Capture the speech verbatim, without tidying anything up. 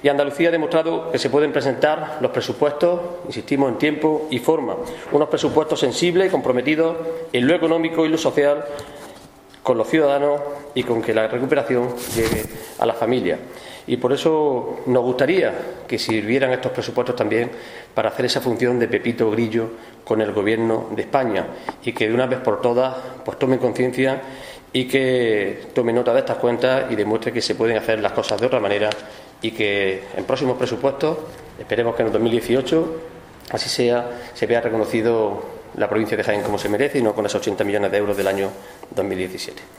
Y Andalucía ha demostrado que se pueden presentar los presupuestos, insistimos, en tiempo y forma, unos presupuestos sensibles y comprometidos en lo económico y lo social con los ciudadanos y con que la recuperación llegue a las familias. Y por eso nos gustaría que sirvieran estos presupuestos también para hacer esa función de Pepito Grillo con el Gobierno de España y que de una vez por todas pues tomen conciencia y que tomen nota de estas cuentas y demuestre que se pueden hacer las cosas de otra manera y que en próximos presupuestos, esperemos que en el dos mil dieciocho, así sea, se vea reconocido la provincia de Jaén como se merece y no con esos ochenta millones de euros del año dos mil diecisiete.